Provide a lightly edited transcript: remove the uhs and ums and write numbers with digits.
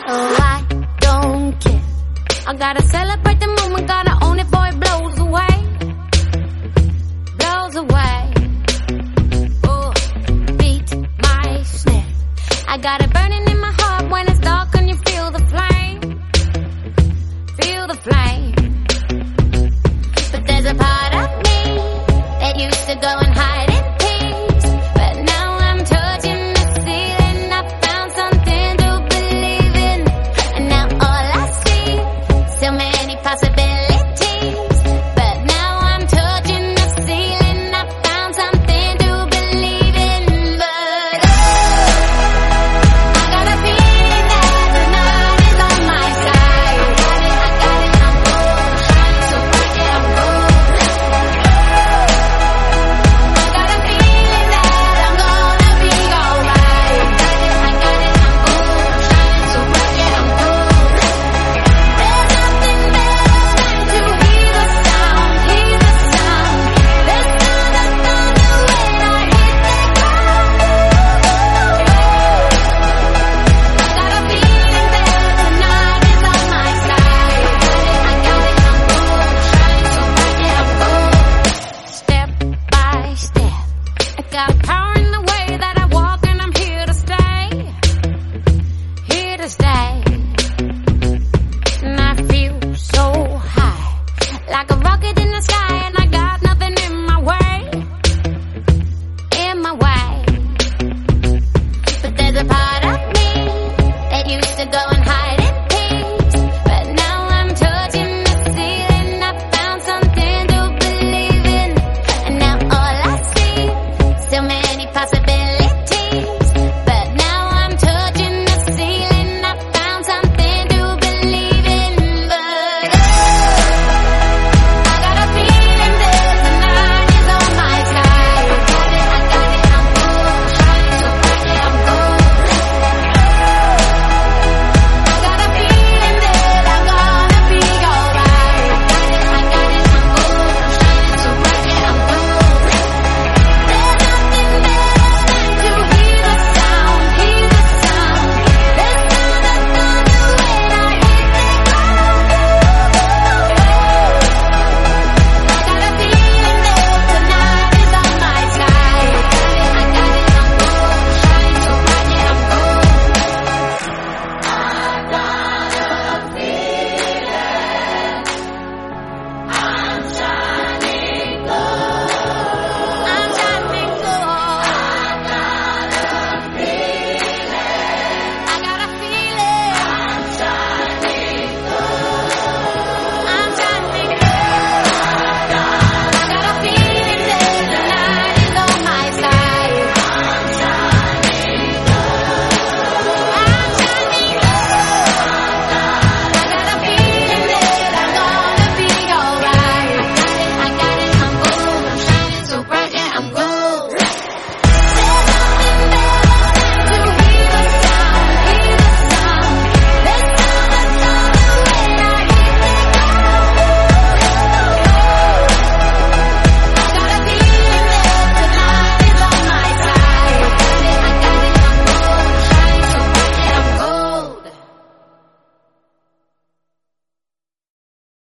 Oh, I don't care. I gotta celebrate the moment, gotta own it before it blows away. Blows away. Oh, beat my snare. I got it burning in my heart when it's dark and you feel the flame. Feel the flame. But there's a part of me that used to go and hide in peace. But now I'm touching the ceiling. I found something to believe in. And now all I see, so many possibilities. But now I'm touching the ceiling. I found something to believe in. But oh, I got a feeling that the night is on my side. I got it, I'm gold, shining so bright that I'm gold. I got a feeling that I'm gonna be alright. I got it, I'm gold, shining so bright that I'm gold. There's nothing better than to hear the sound, hear the sound. The sound of thunder when I hit the ground. I got a feeling that the night is on my side. I got it, I'm gold, shining so bright that I'm gold. Step by step, I got power in the way that I walk, and I'm here to stay. Here to stay. And I feel so high, like a rocket in the sky, and I got nothing in my way. In my way. But there's a part of me that used to go